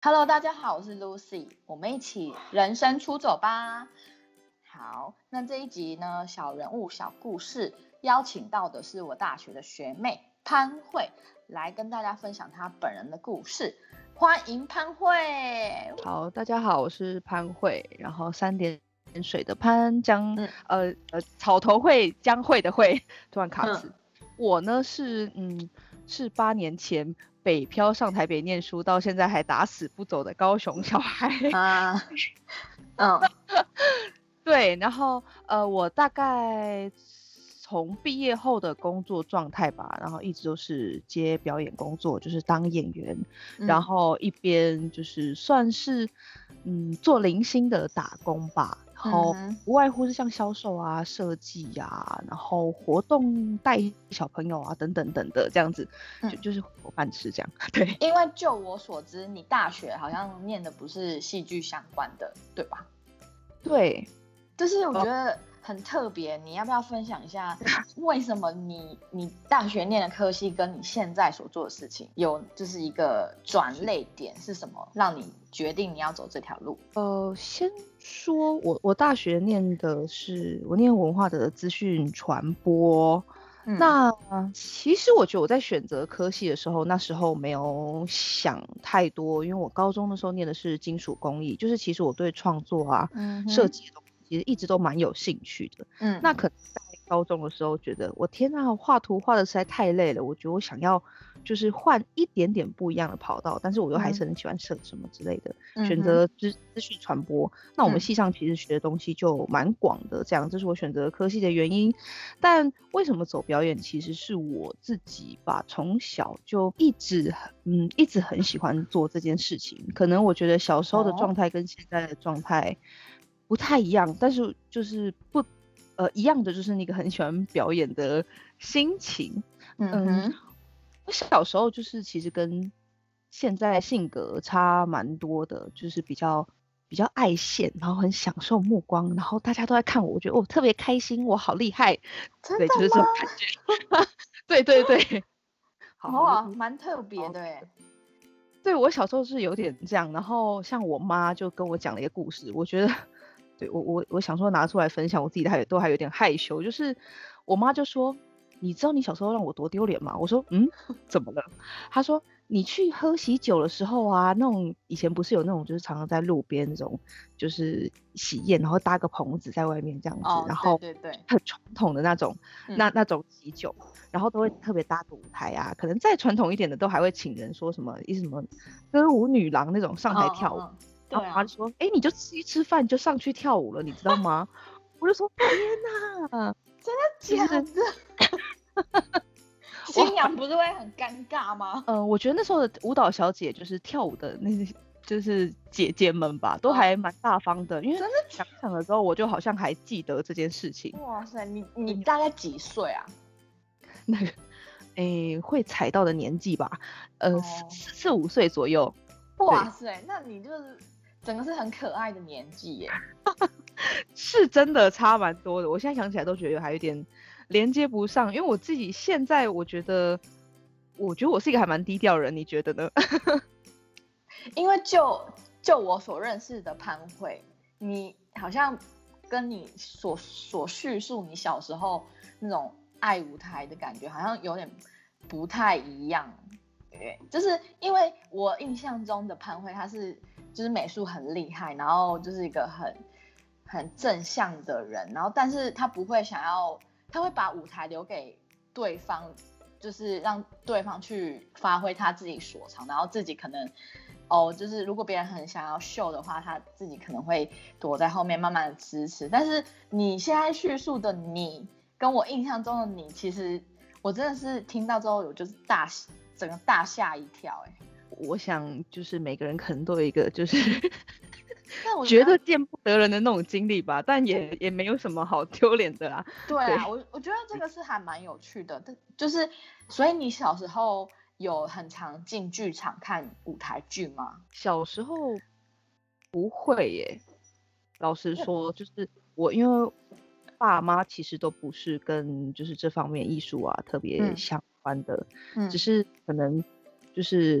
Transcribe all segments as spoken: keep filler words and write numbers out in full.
Hello，大家好，我是 Lucy，我们一起人生出走吧。好，那这一集呢，小人物小故事，邀请到的是我大学的学妹潘慧，来跟大家分享她本人的故事。欢迎潘慧。 好，大家好，我是潘慧，然后三点水的潘，江、嗯、呃呃草头慧，江慧的慧，突然卡词。嗯、我呢是嗯是八年前北漂上台北念书，到现在还打死不走的高雄小孩啊。嗯，对，然后呃我大概从毕业后的工作状态吧，然后一直都是接表演工作，就是当演员，嗯、然后一边就是算是嗯做零星的打工吧，然后不外乎是像销售啊、设计啊，然后活动带小朋友啊等等等的这样子，就就是伙伴吃这样。对， 因为就我所知，你大学好像念的不是戏剧相关的，对吧？ 对， 就是我觉得很特别，你要不要分享一下为什么你你大学念的科系跟你现在所做的事情有就是一个转捩点是什么，让你决定你要走这条路？ 呃，先说我我大学念的是我念文化的资讯传播。嗯、那其实我觉得我在选择科系的时候，那时候没有想太多，因为我高中的时候念的是金属工艺，就是其实我对创作啊、嗯、设计的东西其实一直都蛮有兴趣的。嗯，那可能在高中的时候觉得我天哪，画图画的实在太累了，我觉得我想要就是换一点点不一样的跑道，但是我又还是很喜欢设什么之类的，嗯、选择资资讯传播。那我们系上其实学的东西就蛮广的，这样这是我选择科系的原因。但为什么走表演，其实是我自己吧，从小就一直嗯一直很喜欢做这件事情。可能我觉得小时候的状态跟现在的状态不太一样，但是就是不呃一样的，就是那个很喜欢表演的心情。嗯哼，我小时候就是其实跟现在性格差蛮多的，就是比较比较爱现，然后很享受目光，然后大家都在看我，我觉得我、哦、特别开心，我好厉害，对，就是这种感觉。对对对， 好啊，蛮特别的耶。 对，我小时候是有点这样，然后像我妈就跟我讲了一个故事，我觉得对我我我想说拿出来分享，我自己还都还有点害羞，就是我妈就说，你知道你小时候让我多丢脸吗？我说嗯，怎么了？她说你去喝喜酒的时候啊，那种以前不是有那种就是常常在路边那种就是喜宴，然后搭个棚子在外面这样子， 哦、 然后对对对， 很传统的那种、嗯、那那种喜酒，然后都会特别搭个舞台啊，可能再传统一点的都还会请人说什么一什么歌舞女郎那种上台跳舞。哦哦哦对啊、然后妈就说：“哎、欸，你就吃一吃饭就上去跳舞了，你知道吗？”我就说：“天哪， 真的假的？”新娘不是会很尴尬吗？ 嗯、呃，我觉得那时候的舞蹈小姐就是跳舞的那些就是姐姐们吧，都还蛮大方的。哦、因为真的想想的时候，我就好像还记得这件事情。 哇塞，你你大概几岁啊？ 那个，诶、欸，会踩到的年纪吧，呃，哦、四四五岁左右。 哇塞，那你就是整个是很可爱的年纪耶。 是真的差蛮多的，我现在想起来都觉得还有点连接不上，因为我自己现在我觉得，我觉得我是一个还蛮低调的人，你觉得呢？ 因为就就我所认识的潘慧，你好像跟你所所叙述你小时候那种爱舞台的感觉，好像有点不太一样。对，就是因为我印象中的潘慧，她是就是美术很厉害，然后就是一个很很正向的人，然后但是他不会想要，他会把舞台留给对方，就是让对方去发挥他自己所长，然后自己可能哦，就是如果别人很想要秀的话，他自己可能会躲在后面慢慢的支持。但是你现在叙述的你，跟我印象中的你，其实我真的是听到之后，我就是大整个大吓一跳、欸， 我想就是每个人可能都有一个就是觉得见不得人的那种经历吧，但也也没有什么好丢脸的啦。 对啊，我我觉得这个是还蛮有趣的，就是所以你小时候有很常进剧场看舞台剧吗？ 小时候不会耶，老实说，就是我因为爸妈其实都不是跟就是这方面艺术啊特别相关的，嗯、只是可能就是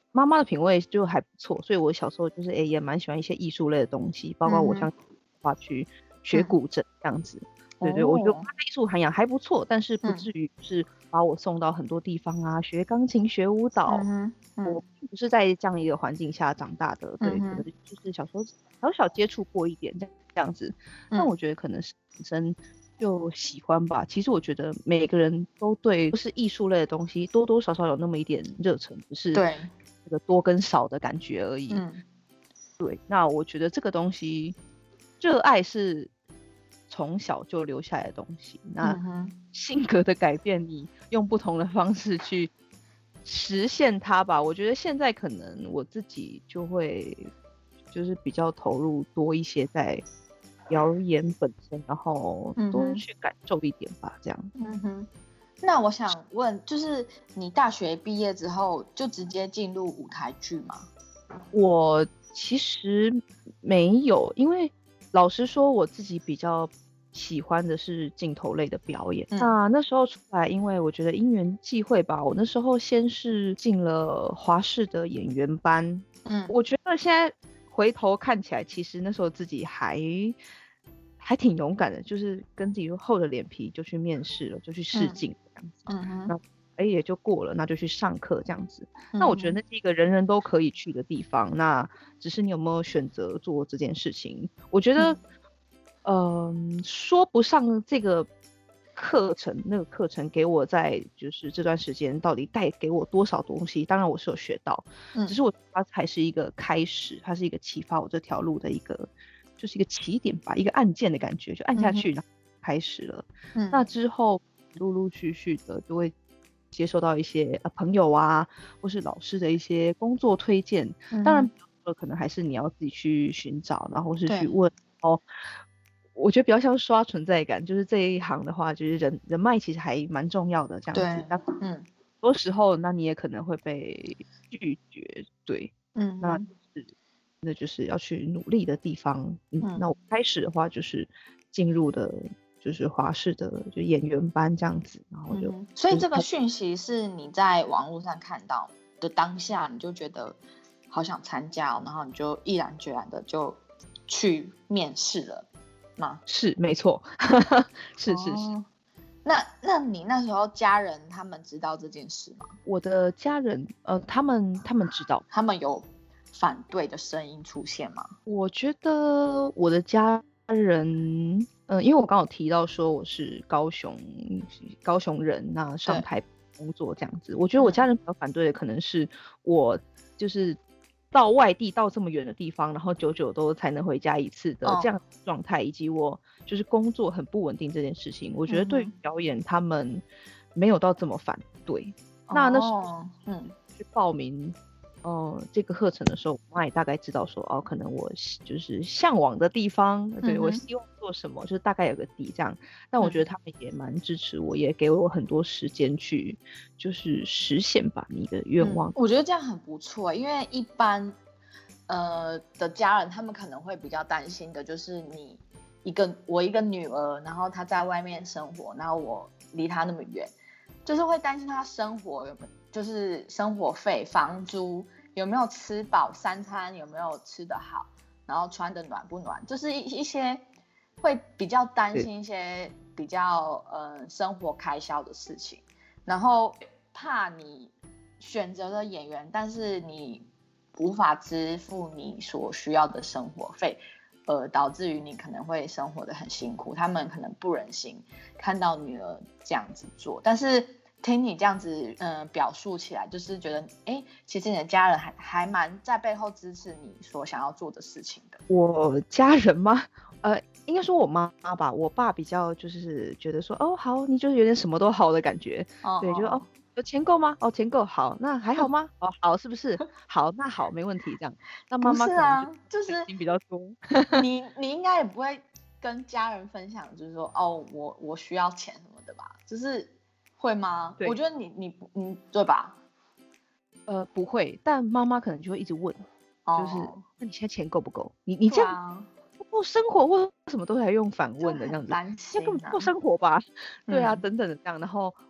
妈妈的品味就还不错，所以我小时候就是哎、欸、也蛮喜欢一些艺术类的东西，包括我像话去学古筝这样子。嗯、对对，我觉得它的艺术涵养还不错，但是不至于是把我送到很多地方啊，学钢琴、学舞蹈。 嗯嗯、 我不是在这样一个环境下长大的，对， 嗯、 可能就是小时候小小接触过一点这样子。但我觉得可能是本身就喜欢吧。其实我觉得每个人都对，就是艺术类的东西多多少少有那么一点热忱，只是对这个多跟少的感觉而已。 嗯， 对。那我觉得这个东西，热爱是从小就留下来的东西。那性格的改变，你用不同的方式去实现它吧。我觉得现在可能我自己就会就是比较投入多一些在表演本身，然后多去感受一点吧，这样。 嗯哼。那我想问，就是你大学毕业之后就直接进入舞台剧吗？ 我其实没有，因为老实说我自己比较喜欢的是镜头类的表演。嗯、那那时候出来，因为我觉得因缘际会吧，我那时候先是进了华视的演员班。嗯，我觉得现在回头看起来，其实那时候自己还还挺勇敢的，就是跟自己厚着脸皮就去面试了，就去试镜这样子。嗯哼，那哎也就过了，那就去上课这样子。嗯、那我觉得那是一个人人都可以去的地方，那只是你有没有选择做这件事情。我觉得，嗯、呃，说不上这个课程，那个课程给我在就是这段时间到底带给我多少东西，当然我是有学到，嗯、只是我它还是一个开始，它是一个启发我这条路的一个。就是一个起点吧，一个按键的感觉，就按下去，然后开始了。嗯、那之后陆陆续续的就会接收到一些、呃、朋友啊，或是老师的一些工作推荐。嗯、当然，可能还是你要自己去寻找，然后是去问。哦，我觉得比较像是刷存在感，就是这一行的话，就是人人脉其实还蛮重要的这样子。那嗯，很多时候那你也可能会被拒绝，对，嗯，那就是。那就是要去努力的地方。嗯，嗯那我开始的话就是进入的，就是华视的就演员班这样子，然后就、嗯、 所以这个讯息是你在网络上看到的当下，你就觉得好想参加、哦，然后你就毅然决然的就去面试了吗？ 是，没错，是是是。哦、 那那你那时候家人他们知道这件事吗？ 我的家人，呃，他们他们知道， 他们有反对的声音出现吗？ 我觉得我的家人，呃，因为我刚好提到说我是高雄高雄人，那上台工作这样子，我觉得我家人比较反对的可能是我就是到外地到这么远的地方，然后久久都才能回家一次的这样的状态，哦、以及我就是工作很不稳定这件事情，我觉得对于表演他们没有到这么反对。哦、那那时候嗯去报名。哦、呃，这个课程的时候，我妈也大概知道说，哦，可能我就是向往的地方，对、嗯、我希望做什么，就是大概有个底这样。但我觉得他们也蛮支持我，也给我很多时间去，就是实现吧你的愿望、 嗯。我觉得这样很不错，因为一般呃的家人，他们可能会比较担心的，就是你一个我一个女儿，然后她在外面生活，然后我离她那么远，就是会担心她生活有没有。就是生活费、房租有没有吃饱，三餐有没有吃得好，然后穿得暖不暖，就是一一些会比较担心一些比较呃生活开销的事情，然后怕你选择了演员，但是你无法支付你所需要的生活费，呃，导致于你可能会生活得很辛苦，他们可能不忍心看到女儿这样子做，但是。听你这样子，嗯、呃，表述起来，就是觉得，哎，其实你的家人还还蛮在背后支持你所想要做的事情的。 我家人吗？呃，应该说我妈吧，我爸比较就是觉得说，哦，好，你就是有点什么都好的感觉，哦、对，就哦，有钱够吗？哦，钱够，好，那还好吗？哦，好，是不是？好，那好，没问题，这样。那妈妈可能就是心比较多。 你你应该也不会跟家人分享，就是说，哦，我我需要钱什么的吧？就是。会吗？我觉得你你你对吧？ 呃，不会，但妈妈可能就会一直问，哦、就是那你现在钱够不够？你你这样不够生活或什么都还用反问的这样子， 那、啊、 根本不够生活吧？嗯、对啊，等等的这样，然后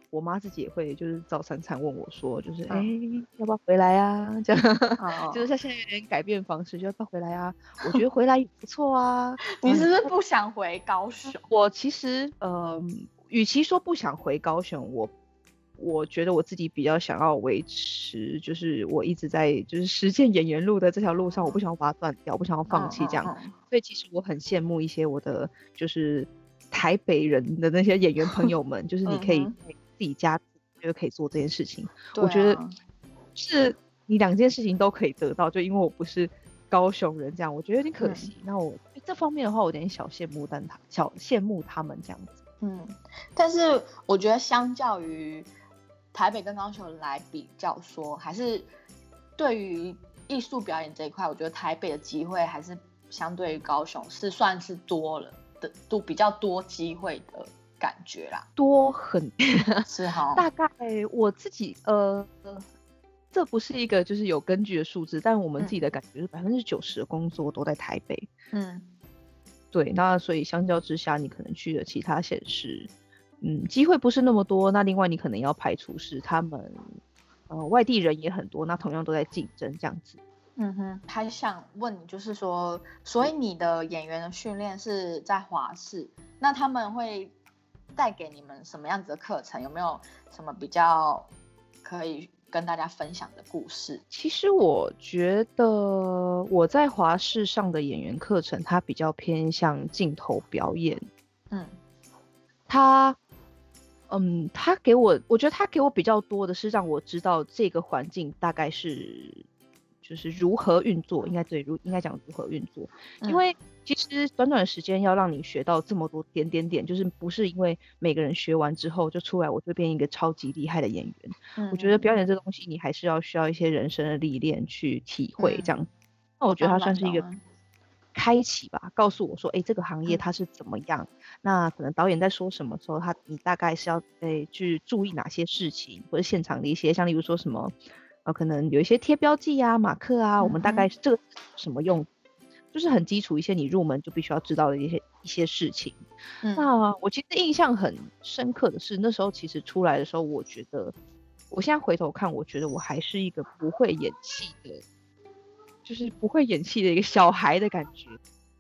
我妈自己也会就是照三餐问我说，就是哎、 嗯欸，要不要回来啊？这样， 哦就是她现在有点改变方式，就要不要回来啊？我觉得回来也不错啊。 你是不是不想回高雄？ 我其实呃，与其说不想回高雄，我我觉得我自己比较想要维持，就是我一直在就是实践演员路的这条路上，我不想要把它断掉，我不想要放弃这样。 嗯嗯嗯所以其实我很羡慕一些我的就是台北人的那些演员朋友们，就是你可以嗯在自己家就可以做这件事情。 对啊我觉得是你两件事情都可以得到，就因为我不是高雄人这样，我觉得有点可惜。 嗯那我这方面的话，我有点小羡慕，但他小羡慕他们这样子。 嗯，但是我觉得相较于台北跟高雄来比较说，还是对于艺术表演这一块，我觉得台北的机会还是相对于高雄是算是多了的，都比较多机会的感觉啦。 多很是哈， 大概我自己呃，这不是一个就是有根据的数字，但我们自己的感觉是百分之九十的工作都在台北。 嗯， 对，那所以相较之下，你可能去了其他县市，嗯，机会不是那么多。那另外你可能要排除是他们，呃，外地人也很多，那同样都在竞争这样子。 嗯哼，还想问你，就是说，所以你的演员的训练是在华视，那他们会带给你们什么样子的课程？有没有什么比较可以跟大家分享的故事？ 其实我觉得我在华视上的演员课程，它比较偏向镜头表演。 嗯， 它，嗯，它给我，我觉得它给我比较多的是让我知道这个环境大概是。就是如何运作，应该对，如应该讲如何运作，因为其实短短的时间要让你学到这么多点点点，就是不是因为每个人学完之后就出来我就变一个超级厉害的演员。嗯、我觉得表演这东西，你还是要需要一些人生的历练去体会这样。嗯、那我觉得它算是一个开启吧，告诉我说，哎，这个行业它是怎么样？嗯、那可能导演在说什么时候，他你大概是要诶去注意哪些事情，或者现场的一些，像例如说什么。呃，可能有一些贴标记啊、马克啊，我们大概是这个什么用，就是很基础一些你入门就必须要知道的一些一些事情。嗯、那我其实印象很深刻的是，那时候其实出来的时候，我觉得我现在回头看，我觉得我还是一个不会演戏的，就是不会演戏的一个小孩的感觉。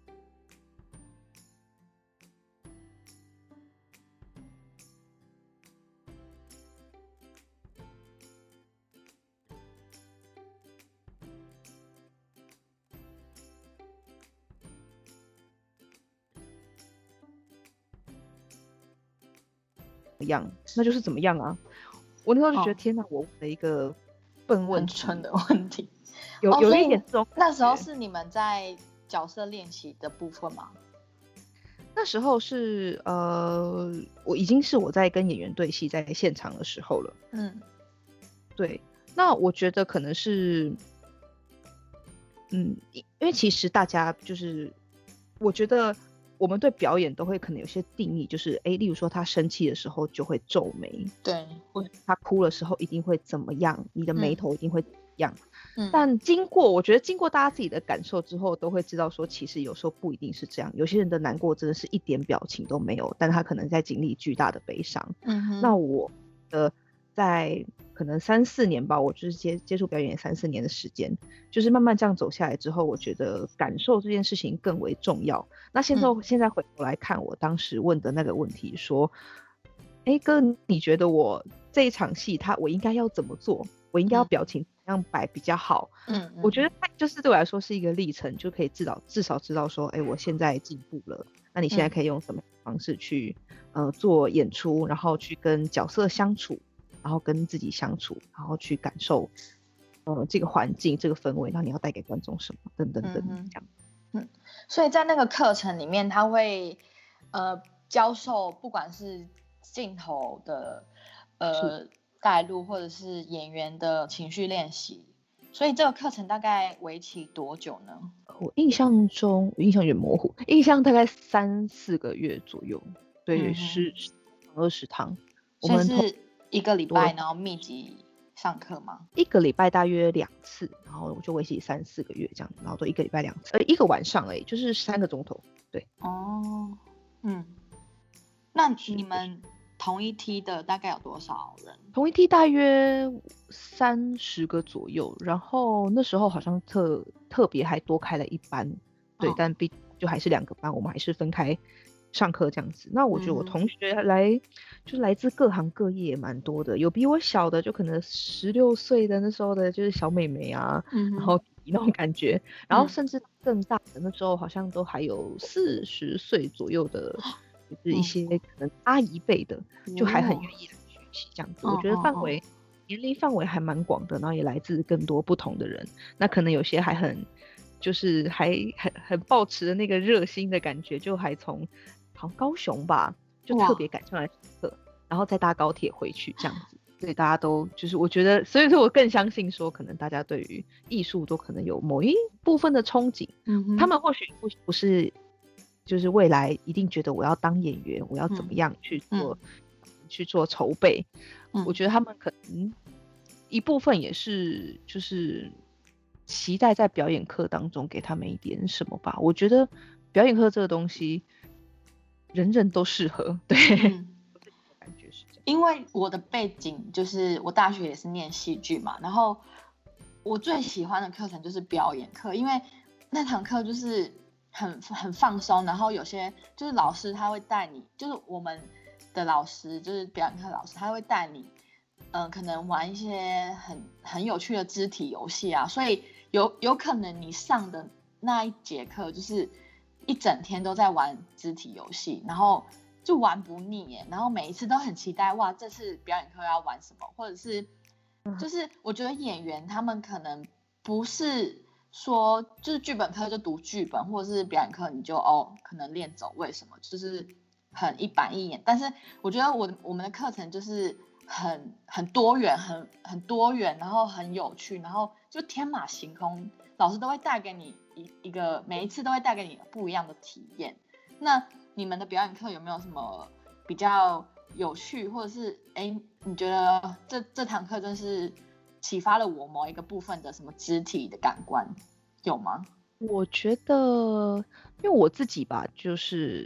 样，那就是怎么样啊？我那时候就觉得、哦、天哪，我问了一个笨问题， 很蠢的问题， 有、哦、有一点这种。 那时候是你们在角色练习的部分吗？ 那时候是呃，我已经是我在跟演员对戏在现场的时候了。嗯，对。那我觉得可能是，嗯，因为其实大家就是，我觉得。我们对表演都会可能有些定义，就是哎，例如说他生气的时候就会皱眉， 对， 或者他哭的时候一定会怎么样，你的眉头一定会怎么样。 嗯， 但经过我觉得经过大家自己的感受之后，都会知道说，其实有时候不一定是这样。有些人的难过真的是一点表情都没有，但他可能在经历巨大的悲伤。嗯哼，那我的在可能三四年吧，我就是接接触表演三四年的时间，就是慢慢这样走下来之后，我觉得感受这件事情更为重要。那现在、嗯、现在回头来看，我当时问的那个问题，说，哎哥，你觉得我这一场戏，他我应该要怎么做？我应该要表情怎样摆比较好？嗯，我觉得就是对我来说是一个历程，就可以至少至少知道说，哎，我现在进步了。那你现在可以用什么方式去、嗯、呃做演出，然后去跟角色相处？然后跟自己相处，然后去感受，呃，这个环境、这个氛围，然后你要带给观众什么，等等等等，这样。 嗯，所以在那个课程里面，他会呃教授，不管是镜头的呃带路，或者是演员的情绪练习。所以这个课程大概为期多久呢？ 我印象中，我印象有点模糊，印象大概三四个月左右。对，十二十堂。我们是一个礼拜，然后密集上课吗？ 一个礼拜大约两次，然后就为期三四个月这样，然后都一个礼拜两次，呃，一个晚上而已，就是三个钟头。对。 哦，嗯，那你们同一梯的大概有多少人？ 同一梯大约三十个左右，然后那时候好像特特别还多开了一班，对，哦、但毕就还是两个班，我们还是分开上课这样子。那我觉得我同学来、嗯、就是来自各行各业蛮多的，有比我小的，就可能十六岁的那时候的就是小妹妹啊，嗯、然后那种感觉，然后甚至更大的那时候好像都还有四十岁左右的。就是一些可能阿姨辈的，嗯、就还很愿意来学习这样子。哦、我觉得范围、哦、年龄范围还蛮广的，然后也来自更多不同的人。那可能有些还很，就是还很很抱持的那个热心的感觉，就还从好像高雄吧，就特别赶上来上课，然后再搭高铁回去这样子。所以大家都就是我觉得，所以说我更相信说，可能大家对于艺术都可能有某一部分的憧憬。嗯，他们或许不不是。就是未来一定觉得我要当演员，我要怎么样去做、嗯、去做筹备、嗯、我觉得他们可能一部分也是就是期待在表演课当中给他们一点什么吧。我觉得表演课这个东西人人都适合，对、嗯、 感觉是这样。因为我的背景就是我大学也是念戏剧嘛，然后我最喜欢的课程就是表演课，因为那堂课就是很很放松，然后有些就是老师他会带你，就是我们的老师就是表演课老师，他会带你，嗯、呃，可能玩一些很很有趣的肢体游戏啊，所以有有可能你上的那一节课就是一整天都在玩肢体游戏，然后就玩不腻耶，然后每一次都很期待，哇，这次表演课要玩什么，或者是就是我觉得演员他们可能不是。说就是剧本课就读剧本，或者是表演课你就哦可能练走位什么，就是很一板一眼。但是我觉得我我们的课程就是很很多元，很很多元，然后很有趣，然后就天马行空，老师都会带给你一一个每一次都会带给你不一样的体验。那你们的表演课有没有什么比较有趣，或者是哎你觉得这这堂课真是启发了我某一个部分的什么肢体的感官，有吗？ 我觉得，因为我自己吧，就是，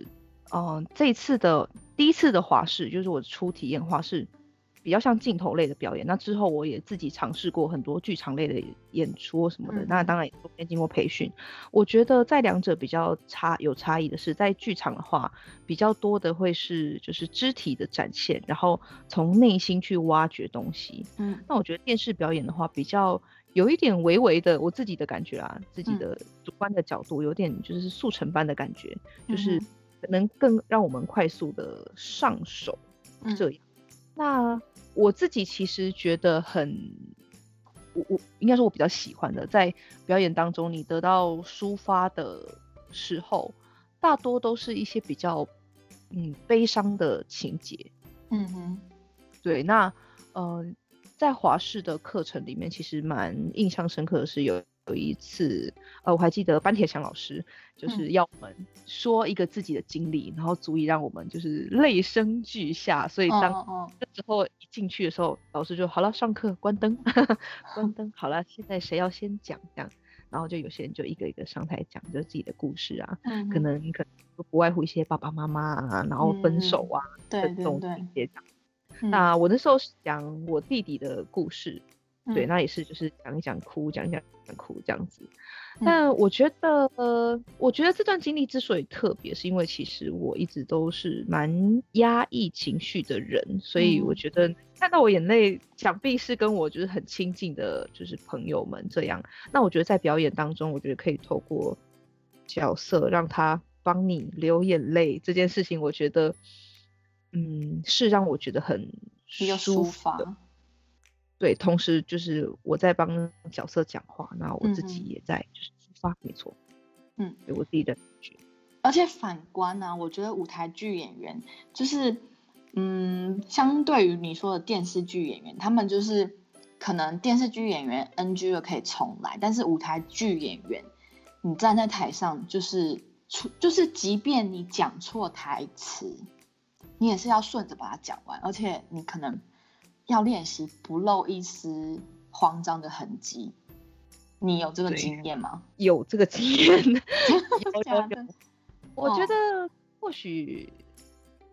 嗯、呃，这一次的第一次的华视，就是我初体验华视，比较像镜头类的表演。那之后我也自己尝试过很多剧场类的演出什么的，嗯、那当然也中间经过培训。我觉得在两者比较差有差异的是，在剧场的话，比较多的会是就是肢体的展现，然后从内心去挖掘东西。嗯，那我觉得电视表演的话，比较有一点微微的我自己的感觉啊，自己的主观的角度，有点就是速成班的感觉，嗯、就是可能更让我们快速的上手这样。嗯、那我自己其实觉得很，我我应该说我比较喜欢的，在表演当中你得到抒发的时候，大多都是一些比较嗯悲伤的情节。嗯哼，对，那呃在华视的课程里面，其实蛮印象深刻的是有有一次，呃，我还记得班铁祥老师就是要我们说一个自己的经历，嗯、然后足以让我们就是泪生俱下。所以当那时候一进去的时候，老师就好了，上课关灯，关灯，好了，现在谁要先讲这样？然后就有些人就一个一个上台讲着自己的故事啊，嗯、可能可能不外乎一些爸爸妈妈啊，然后分手啊， 对这种情节讲。那我那时候是讲我弟弟的故事，嗯、对，那也是就是讲一讲哭，讲一讲哭这样子。但我觉得，呃，我觉得这段经历之所以特别，是因为其实我一直都是蛮压抑情绪的人，所以我觉得看到我眼泪，想必是跟我就是很亲近的，就是朋友们这样。那我觉得在表演当中，我觉得可以透过角色让他帮你流眼泪这件事情，我觉得。嗯，是让我觉得很舒服的，对，同时就是我在帮角色讲话，那我自己也在就是抒发，嗯、没错，嗯，对我自己的感觉。 而且反观呢、啊，我觉得舞台剧演员就是，嗯，相对于你说的电视剧演员，他们就是可能电视剧演员 N G 了可以重来，但是舞台剧演员，你站在台上就是就是即便你讲错台词。你也是要顺着把它讲完，而且你可能要练习不露一丝慌张的痕迹。你有这个经验吗？ 有这个经验，有有有。我觉得或许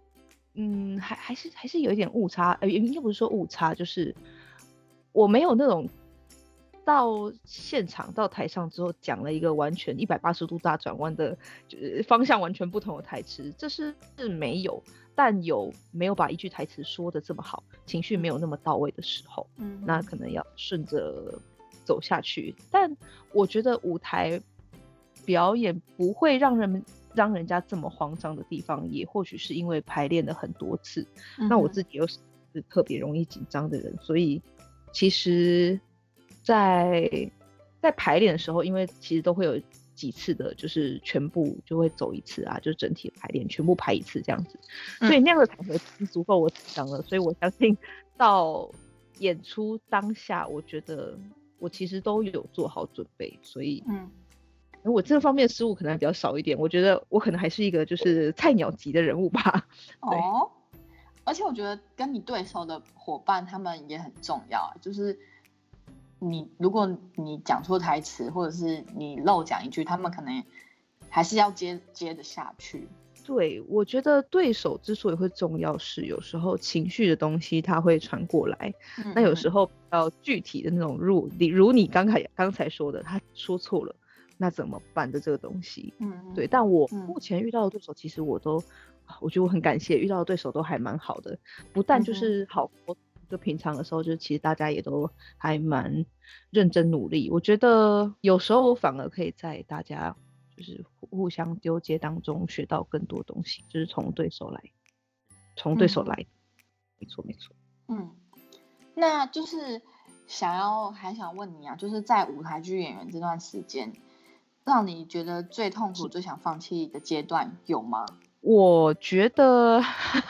嗯，还还是还是有一点误差，呃，应该不是说误差，就是我没有那种到现场到台上之后讲了一个完全一百八十度大转弯的，就是方向完全不同的台词，这是是没有，但有没有把一句台词说的这么好，情绪没有那么到位的时候， 嗯， 那可能要顺着走下去。但我觉得舞台表演不会让人们让人家这么慌张的地方，也或许是因为排练了很多次。 嗯、 那我自己又是特别容易紧张的人，所以其实在在排练的时候，因为其实都会有几次的，就是全部就会走一次啊，就整体排练全部排一次这样子，所以那样的场合是足够我紧张了。所以我相信到演出当下，我觉得我其实都有做好准备，所以嗯。我这方面失误可能比较少一点，我觉得我可能还是一个就是菜鸟级的人物吧。 哦，而且我觉得跟你对手的伙伴他们也很重要，就是你如果你讲错台词，或者是你漏讲一句，他们可能还是要接接得下去。 对，我觉得对手之所以会重要，是有时候情绪的东西它会传过来，嗯、那有时候比较具体的那种如你如你刚才刚才说的，他说错了。那怎么办的这个东西，嗯，对，但我目前遇到的对手，其实我都，我觉得我很感谢遇到的对手都还蛮好的，不但就是好，嗯、就平常的时候，就其实大家也都还蛮认真努力。我觉得有时候反而可以在大家就是互相丢接当中学到更多东西，就是从对手来，从对手来，嗯、没错没错。 嗯，那就是想要还想问你啊，就是在舞台剧演员这段时间，让你觉得最痛苦、最想放弃的阶段有吗？ 我觉得，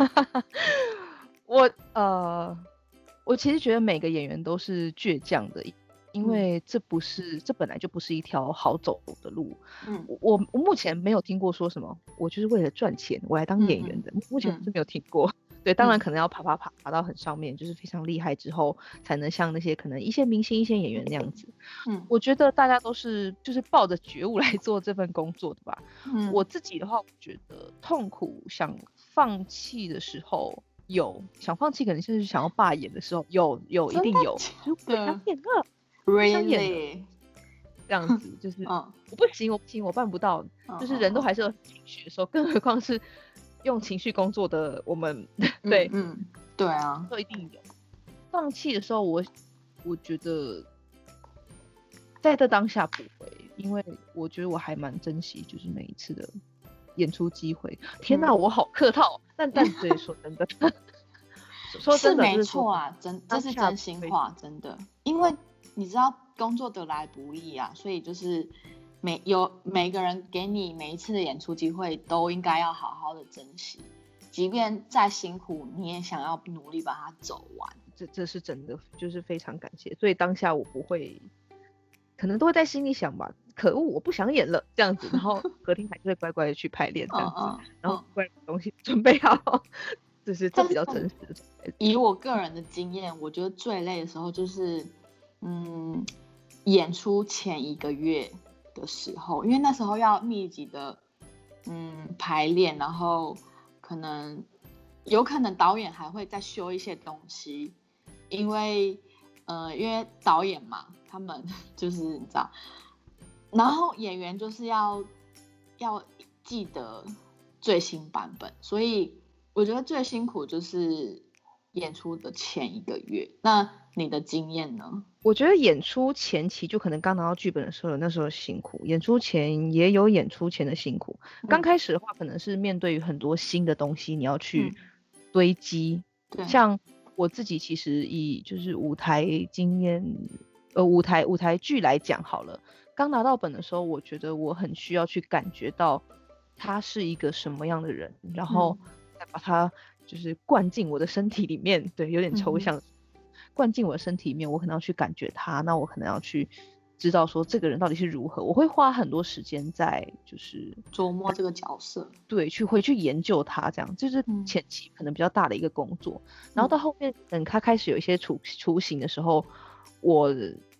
我呃，我其实觉得每个演员都是倔强的，因为这不是，嗯、这本来就不是一条好走的路。嗯，我我目前没有听过说什么，我就是为了赚钱我来当演员的，嗯、目前是没有听过。嗯对，当然可能要爬爬爬爬到很上面，嗯、就是非常厉害之后，才能像那些可能一线明星、一线演员那样子。嗯，我觉得大家都是就是抱着觉悟来做这份工作的吧。嗯，我自己的话，我觉得痛苦想放弃的时候有，想放弃可能是想要罢演的时候有有一定有，就不想演了，不想演了。这样子就是，嗯、我不行，我不行，我办不到。嗯、就是人都还是有情绪的时候，更何况是用情绪工作的我们，对， 嗯，嗯对啊， 都一定有。放弃的时候我，我我觉得在这当下不会，因为我觉得我还蛮珍惜，就是每一次的演出机会。天哪，嗯、我好客套，但但对，说真的， 说真的是没错啊，真这是真心话，真的，因为你知道工作得来不易啊，所以就是每有每个人给你每一次的演出机会，都应该要好好的珍惜，即便再辛苦，你也想要努力把它走完。 这这是真的，就是非常感谢。所以当下我不会，可能都会在心里想吧，可恶，我不想演了这样子，然后隔天还是会乖乖的去排练这样子，嗯嗯、然后乖乖把东西准备好，就是这比较真实的。 以我个人的经验，我觉得最累的时候就是，嗯，演出前一个月的时候，因为那时候要密集的嗯排练，然后可能有可能导演还会再修一些东西，因为呃因为导演嘛，他们就是你知道，然后演员就是要要记得最新版本，所以我觉得最辛苦就是演出的前一个月。那你的经验呢？ 我觉得演出前期就可能刚拿到剧本的时候有那时候辛苦，演出前也有演出前的辛苦。嗯、刚开始的话可能是面对于很多新的东西你要去堆积，嗯、像我自己其实以就是舞台经验呃舞台舞台剧来讲好了，刚拿到本的时候我觉得我很需要去感觉到他是一个什么样的人，然后再把他就是灌进我的身体里面，对，有点抽象。嗯灌进我的身体里面，我可能要去感觉他，那我可能要去知道说这个人到底是如何，我会花很多时间在就是琢磨这个角色， 对，去回去研究他，这样就是前期可能比较大的一个工作。嗯、然后到后面等他开始有一些雏雏形的时候，我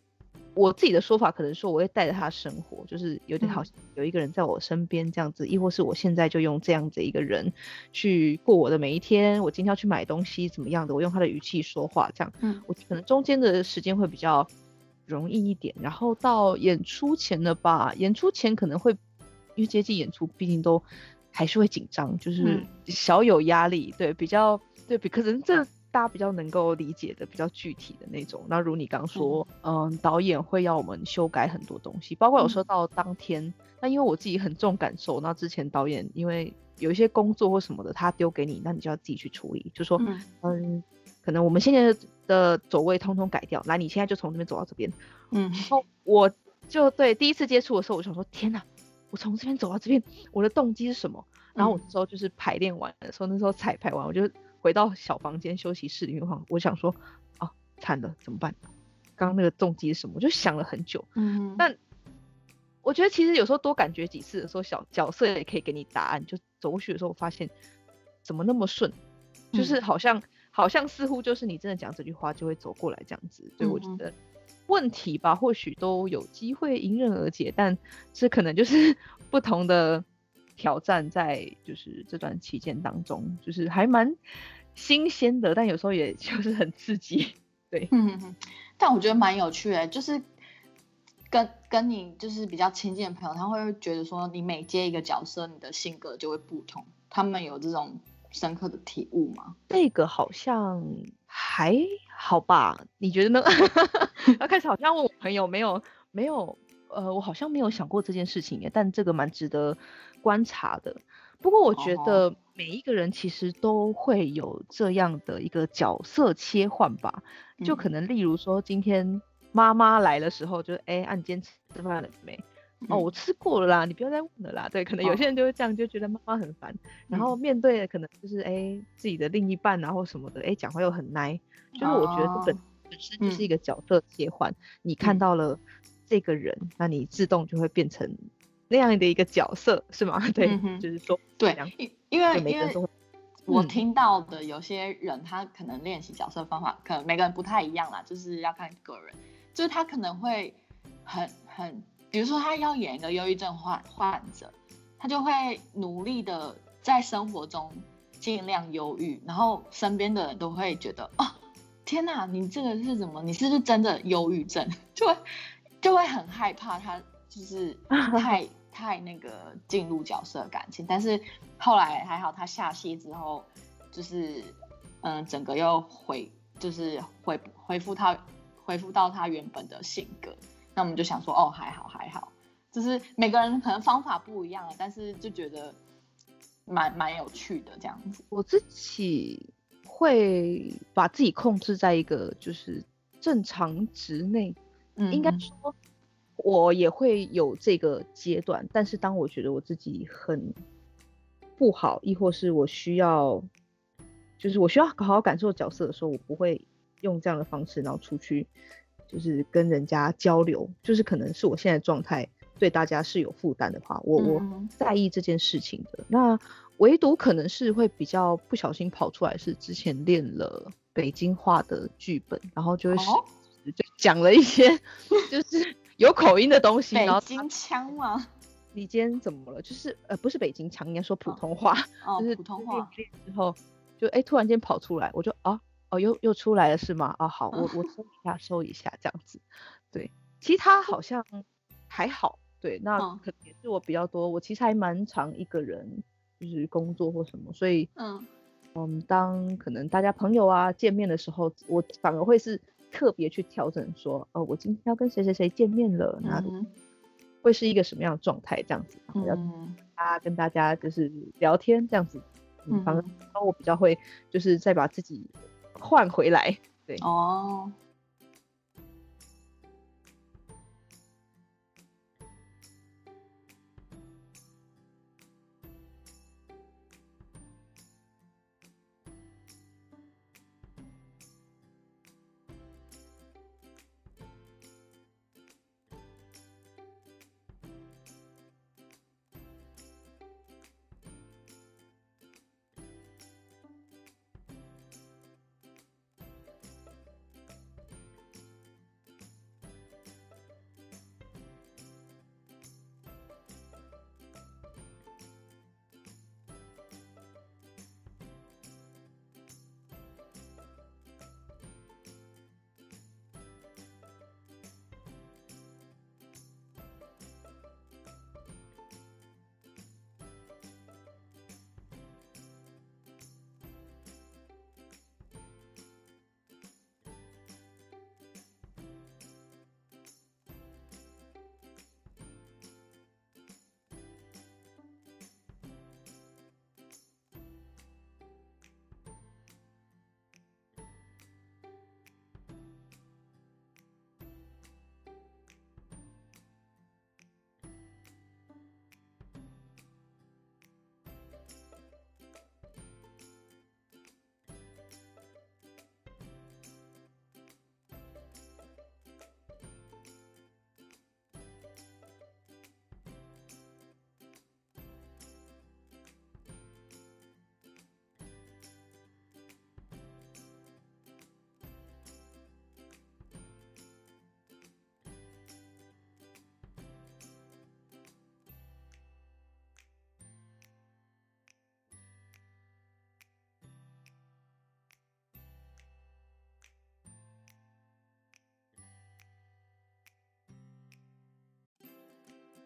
我自己的说法可能说我会带着他生活，就是有点好像有一个人在我身边这样子，亦、嗯、或是我现在就用这样子一个人去过我的每一天。我今天要去买东西怎么样的，我用他的语气说话，这样，嗯，我可能中间的时间会比较容易一点。然后到演出前的吧，演出前可能会因为接近演出，毕竟都还是会紧张，就是小有压力，对，比较对，可能这。大家比较能够理解的比较具体的那种。那如你刚说，嗯、呃，导演会要我们修改很多东西，包括有时候到当天，嗯、那因为我自己很重感受，那之前导演因为有一些工作或什么的，他丢给你，那你就要自己去处理，就说，嗯，嗯可能我们现在的走位通通改掉，来，你现在就从这边走到这边，嗯，然后我就对第一次接触的时候，我想说，天哪，我从这边走到这边，我的动机是什么？然后我那时候就是排练完的时候，那时候彩排完，我就回到小房间休息室里面，我想说，哦，惨了，怎么办？刚刚那个动机是什么？我就想了很久。嗯，但我觉得其实有时候多感觉几次的时候，小角色也可以给你答案。就走过去的时候，我发现怎么那么顺，就是好像、嗯、好像似乎就是你真的讲这句话就会走过来这样子。所以我觉得问题吧，或许都有机会迎刃而解，但这可能就是不同的。挑战在就是这段期间当中，就是还蛮新鲜的，但有时候也就是很刺激，对， 嗯，但我觉得蛮有趣的，就是跟跟你就是比较亲近的朋友，他会觉得说你每接一个角色，你的性格就会不同，他们有这种深刻的体悟吗？ 这个好像还好吧，你觉得呢？他开始好像问我朋友，没有没有。呃，我好像没有想过这件事情耶，但这个蛮值得观察的。不过我觉得每一个人其实都会有这样的一个角色切换吧，嗯、就可能例如说今天妈妈来的时候就，就哎，啊你今天吃饭了没？嗯、哦，我吃过了啦，你不要再问了啦。对，可能有些人就会这样，就觉得妈妈很烦。哦、然后面对的可能就是哎自己的另一半啊或什么的，哎讲话又很奶，就是我觉得这本、哦、本身就是一个角色切换，嗯、你看到了。这个人，那你自动就会变成那样的一个角色，是吗？对，嗯、就是说， 对，因为因为我听到的有些人，他可能练习角色方法，可能每个人不太一样啦，就是要看个人。就是他可能会很很，比如说他要演一个忧郁症患患者，他就会努力的在生活中尽量忧郁，然后身边的人都会觉得，哦，天哪，你这个是什么？你是不是真的忧郁症？就会。就会很害怕他就是太太那个进入角色感情，但是后来还好，他下戏之后就是嗯，整个又回就是回恢复他恢复到他原本的性格。那我们就想说，哦，还好还好，就是每个人可能方法不一样，但是就觉得蛮蛮有趣的这样子。 我自己会把自己控制在一个就是正常值内。嗯、应该说，我也会有这个阶段，但是当我觉得我自己很不好，亦或是我需要，就是我需要好好感受角色的时候，我不会用这样的方式，然后出去就是跟人家交流，就是可能是我现在状态对大家是有负担的话，我我在意这件事情的。那唯独可能是会比较不小心跑出来，是之前练了北京话的剧本，然后就会是。哦就讲了一些就是有口音的东西， 北京腔吗？ 你今天怎么了？就是呃，不是北京腔，应该说普通话， 哦、 就是普通话。 之后就哎、欸，突然间跑出来，我就哦哦又又出来了是吗？啊好，我我收一下收一下这样子。对，其他好像还好。对，那可能也是我比较多，我其实还蛮常一个人就是工作或什么，所以嗯嗯，当可能大家朋友啊见面的时候，我反而会是。特别去调整说，哦，我今天要跟谁谁谁见面了，那、嗯、会是一个什么样的状态这样子，然后要大家跟大家就是聊天这样子，嗯，反而我比较会就是再把自己换回来，对，哦。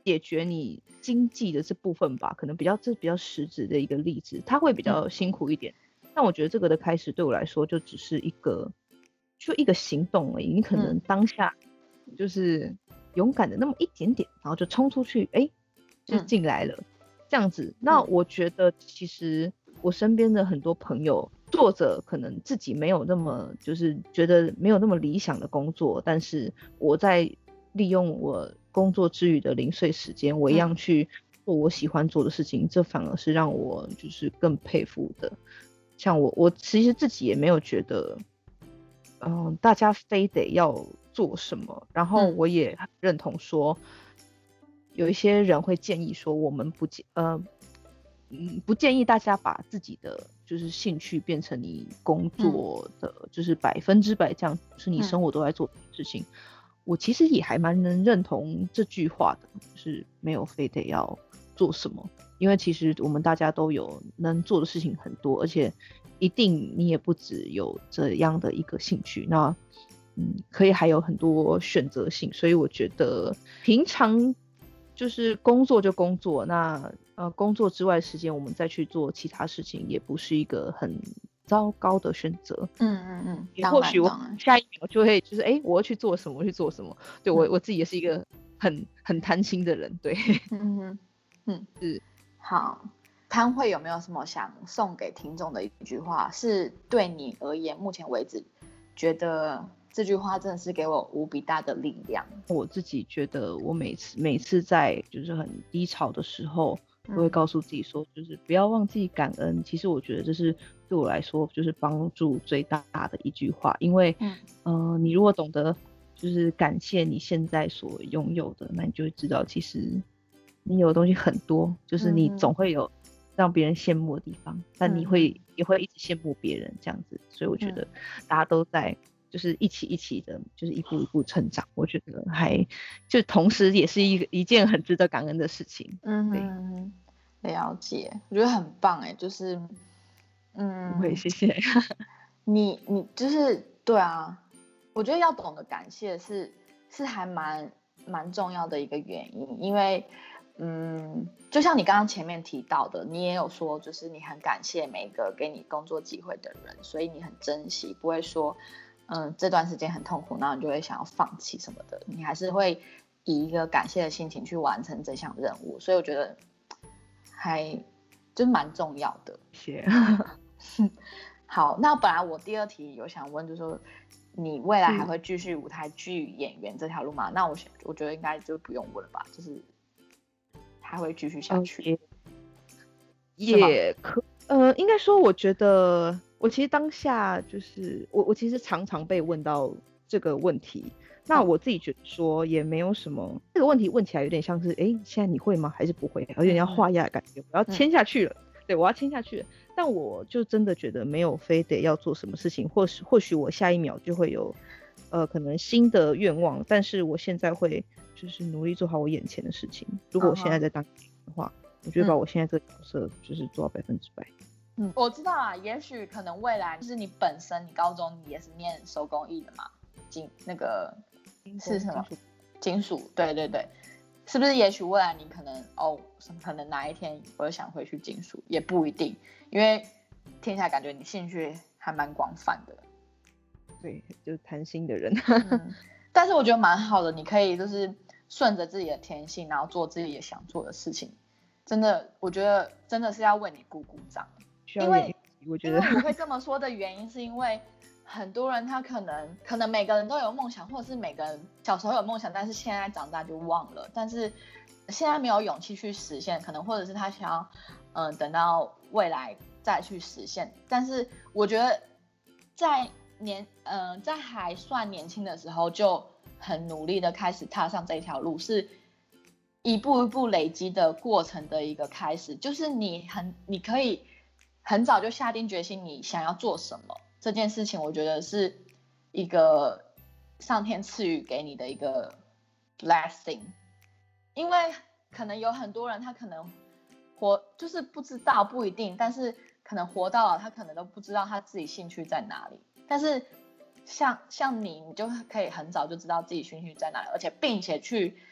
解决你经济的这部分吧，可能比较这比较实质的一个例子，它会比较辛苦一点。嗯、但我觉得这个的开始对我来说就只是一个就一个行动而已，你可能当下就是勇敢的那么一点点，然后就冲出去，哎，就进来了、嗯、这样子。那我觉得其实我身边的很多朋友做着可能自己没有那么就是觉得没有那么理想的工作，但是我在利用我工作之余的零碎时间，我一样去做我喜欢做的事情、嗯、这反而是让我就是更佩服的。像我我其实自己也没有觉得嗯，大家非得要做什么，然后我也认同说、嗯、有一些人会建议说我们不建呃嗯不建议大家把自己的就是兴趣变成你工作的、嗯、就是百分之百这样是你生活都在做的事情、嗯、我其实也还蛮能认同这句话的，就是没有非得要做什么，因为其实我们大家都有能做的事情很多，而且一定你也不只有这样的一个兴趣，那嗯可以还有很多选择性，所以我觉得平常就是工作就工作，那呃工作之外的时间我们再去做其他事情也不是一个很糟糕的选择。 嗯嗯嗯， 也或许我下一秒就会就是哎、欸，我要去做什么，我去做什么。对我、嗯、我自己也是一个很很贪心的人，对。 嗯嗯嗯， 是。 好，潘慧有没有什么想送给听众的一句话，是对你而言目前为止觉得这句话真的是给我无比大的力量？ 我自己觉得我每次每次在就是很低潮的时候都会告诉自己说，就是不要忘记感恩、嗯、其实我觉得这是对我来说就是帮助最大的一句话，因为嗯、呃、你如果懂得就是感谢你现在所拥有的，那你就会知道其实你有的东西很多，就是你总会有让别人羡慕的地方、嗯、但你会也会一直羡慕别人这样子，所以我觉得大家都在就是一起一起的就是一步一步成长，我觉得还就同时也是一个一件很值得感恩的事情。 嗯嗯，了解，我觉得很棒哎，就是嗯， 不会，谢谢。 你你就是对啊，我觉得要懂得感谢是是还蛮蛮重要的一个原因，因为嗯，就像你刚刚前面提到的，你也有说就是你很感谢每个给你工作机会的人，所以你很珍惜，不会说嗯这段时间很痛苦，然后你就会想要放弃什么的，你还是会以一个感谢的心情去完成这项任务，所以我觉得还就蛮重要的。 谢谢。好，那本来我第二题有想问，就是说你未来还会继续舞台剧演员这条路吗？那我我觉得应该就不用问了吧，就是还会继续下去。 也、okay. 也可呃，应该说，我觉得我其实当下就是我我其实常常被问到这个问题，那我自己觉得说也没有什么，这个问题问起来有点像是，哎，现在你会吗？还是不会？有点要画押的感觉，我要签下去了。嗯对，我要签下去了，但我就真的觉得没有非得要做什么事情，或许或许我下一秒就会有，呃，可能新的愿望，但是我现在会就是努力做好我眼前的事情。如果我现在在当的话， uh-huh. 我就会把我现在这个角色就是做到百分之百。 嗯，我知道啊，也许可能未来就是你本身，你高中你也是念手工艺的嘛，金那个是什么？金属，对对对。是不是也许未来你可能哦，可能哪一天我想回去金属也不一定，因为听起来感觉你兴趣还蛮广泛的。 对，就是贪心的人。 嗯，但是我觉得蛮好的，你可以就是顺着自己的天性，然后做自己也想做的事情。真的，我觉得真的是要为你鼓鼓掌。因为我觉得因为我会这么说的原因是因为很多人他可能可能每个人都有梦想，或者是每个人小时候有梦想，但是现在长大就忘了，但是现在没有勇气去实现，可能或者是他想要嗯、呃、等到未来再去实现。但是我觉得在年嗯、呃、在还算年轻的时候就很努力的开始踏上这条路，是一步一步累积的过程的一个开始，就是你很你可以很早就下定决心你想要做什么。这件事情我觉得是一个上天赐予给你的一个 blessing， 因为可能有很多人他可能活就是不知道不一定，但是可能活到了他可能都不知道他自己兴趣在哪里，但是像像你你就可以很早就知道自己兴趣在哪里，而且并且去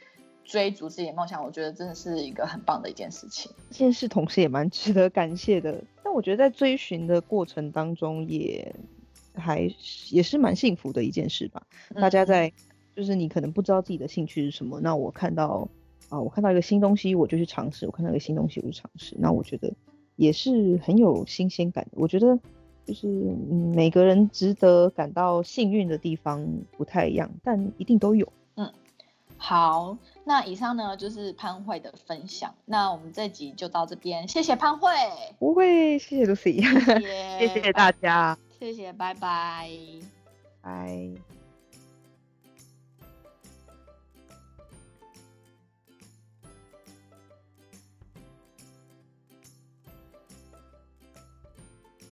追逐自己的梦想，我觉得真的是一个很棒的一件事情。 这件事同时也蛮值得感谢的，但我觉得在追寻的过程当中也还也是蛮幸福的一件事吧。嗯、大家在就是你可能不知道自己的兴趣是什么，那我看到啊、呃，我看到一个新东西我就去尝试，我看到一个新东西我就尝试，那我觉得也是很有新鲜感的。我觉得就是嗯，每个人值得感到幸运的地方不太一样，但一定都有。 嗯，好，那以上呢就是潘慧的分享，那我们这集就到这边，谢谢潘慧。 不会，谢谢 Lucy， 谢谢谢谢大家， 谢谢，拜拜， 拜。